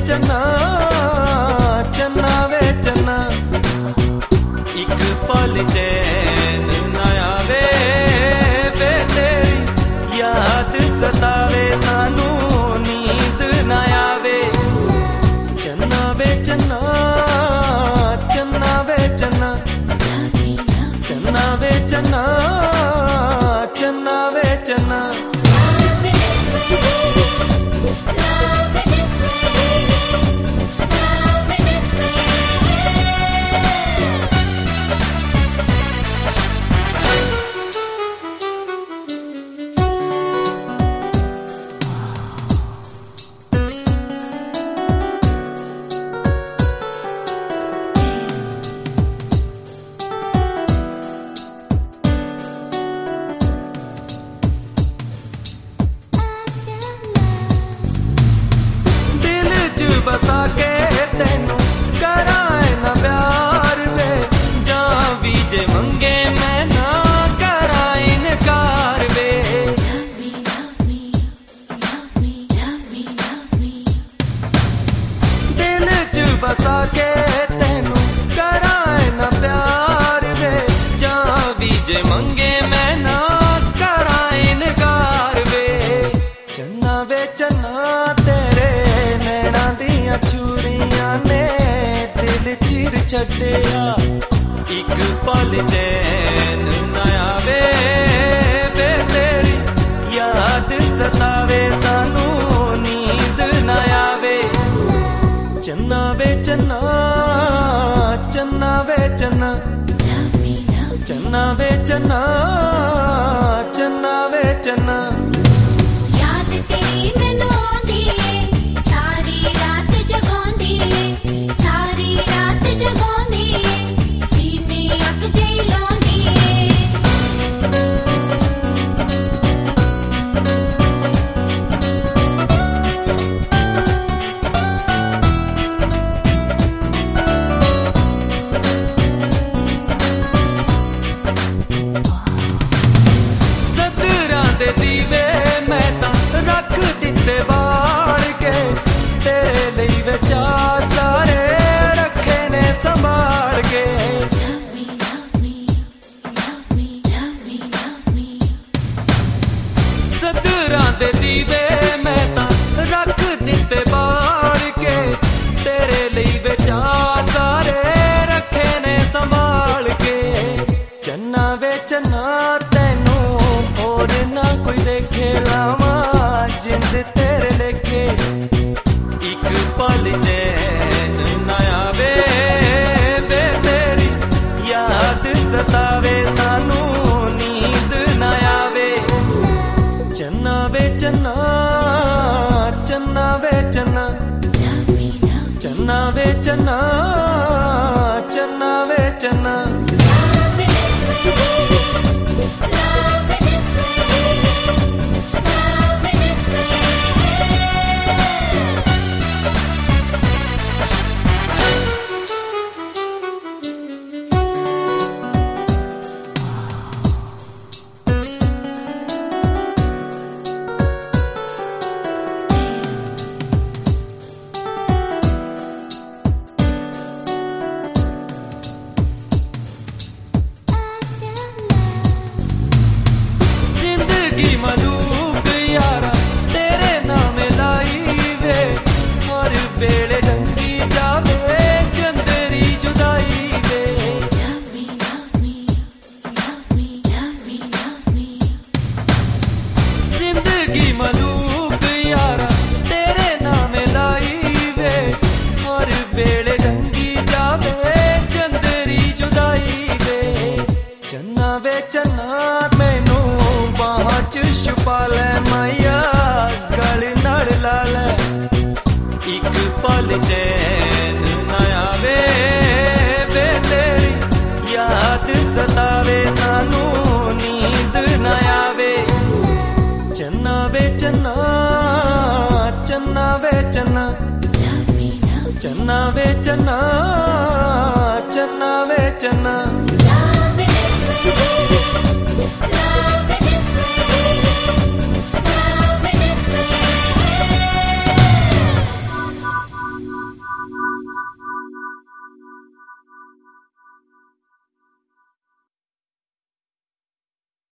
चन्ना चन्ना वे चन्ना, एक पल चैन न आवे वे तेरी याद सतावे सानू नींद न आवे। चन्ना वे चन्ना चन्ना वे चन्ना, चन्ना वे चन्ना चन्ना वे चन्ना। बसा के तेनू कराए ना प्यार वे, जां भी जे मंगे मैं ना कराए इनकार वे। दिल च बसा के तेनू कराए ना प्यार वे, जां भी जे मंगे मैं ना कराए इनकार वे। चन्ना वे चन्ना तेरे नैना दियां छुरियां ने दिल चिर छड्डिया, एक पल चैन न आवे वे तेरी याद सतावे सानू नींद न आवे। चन्ना वे चन्ना चन्ना वे चन्ना, चन्ना वे चन्ना चन्ना वे चन्ना। याद तेरी मैनू आउंदी ए, सारी रात जगाउंदी ए, सारी रात जगाउंदी ए, सीने अग जई लाउंदी सदरां दे दीवे मैं तां रख दिते बाल के, तेरे लई विचा सारे रखे ने संभाल के। सदरां दे दीवे मैं तां रख दिते बाल के, तेरे लई विचा सारे रखे ने संभाल के। चन्ना वे चन्ना तेनू होर ना कोई देखे लावा जिंद तेरे लेके, एक पल चैन न आवे वे तेरी याद सतावे सानू नींद न आवे। चन्ना वे चन्ना चन्ना वे चन्ना, चन्ना वे चन्ना चन्ना वे चन्ना। मलूक यारा तेरे नाम लाई वे, हर वेले डंगी जावे चंदरी जुदाई वे। जिंदगी मलूक यारा तेरे नाम लाई वे, हर वेले डंगी जावे चंदरी जुदाई वे। चन्ना वे चन्ना मैनू बाहां च छुपा ले माया गल नाल ला ले, एक पल चैन न आवे वे तेरी याद सतावे सानू नींद न आवे। चन्ना वे चन्ना चन्ना वे चन्ना, चन्ना वे चन्ना चन्ना वे चन्ना।